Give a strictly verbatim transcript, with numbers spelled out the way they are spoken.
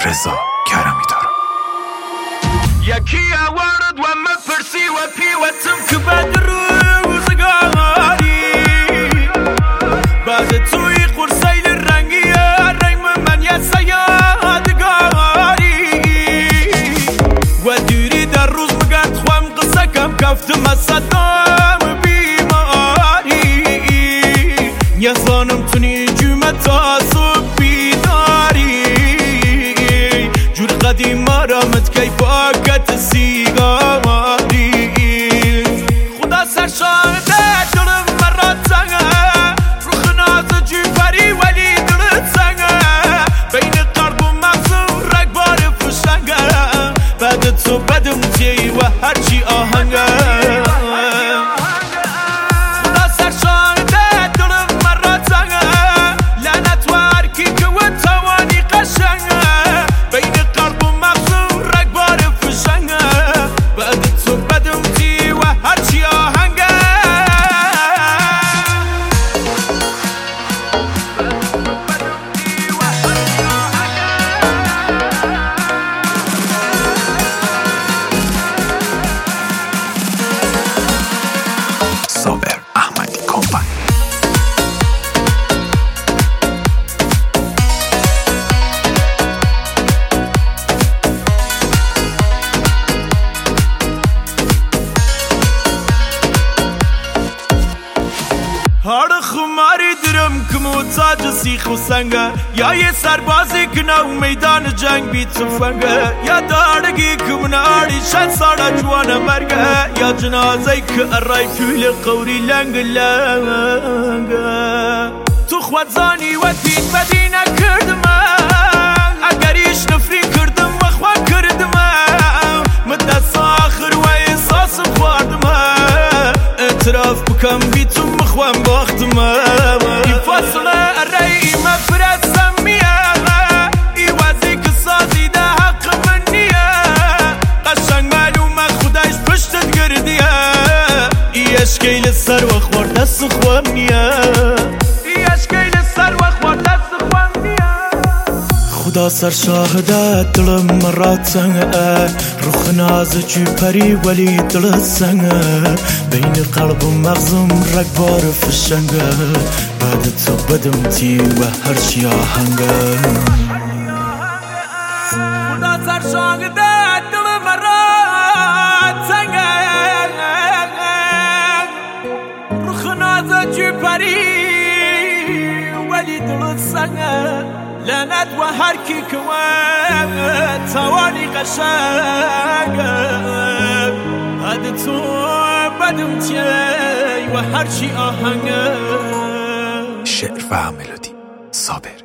رضا کرمی دارم. یکی آورد و مپرسی و پیوتم که بعد روزگاری بعد توی قرصیل رنگی ریم من یه سیادگاری و دیری در روز مگرد خوام قصه کم کفتم از صدام بیماری یه زانم تونی جمعه تا صبح بیداری جور قدیم آرامت کی پاکت سیگاری خدا سر شاهده دلم مرات زنگه روخ ناز جیفری ولی دلت زنگه بین قلب و مغزم رگبار فشنگه بعد تو بدم تی و هرچی آهنگه صابر احمدی کمپانی. هر خماری درم که محتاج سیخ و سنگه یا یه سربازی که نو میدان جنگ بی تفنگه یا دارگی که مناری شد سالا جوان مرگه یا جنازه که ارای کل قوری لنگ لنگه تو خوادزانی و دید بدی نکردم اگریش نفری کردم و خواه کردم مدست آخر و احساسم خواردم اعتراف بکم بی تو مخوام باختم این فاصله ارئی مفرستم میه ای وزی که سازیده حق من نیه قشنگ معلومه خودش پشتت گردیه ای اشکیل سر و خوار دست خوام نیه ای اشکیل سر و خوار دست خوام نیه خدا سر شاهده دلم مرات زنگه روخ ناز چی پری ولی دلت زنگه بین قلب و مغزم رگبار فشنگه بعد تو بدم تی و هرچی آهنگه خدا سر شاهده دلم مرات زنگه روخ ناز چی پری ولی دلت زنگه لعنت و هر کی که توانی قشنگه هد تو بدم تی و هرچی آهنگه. شعر و ملودی صابر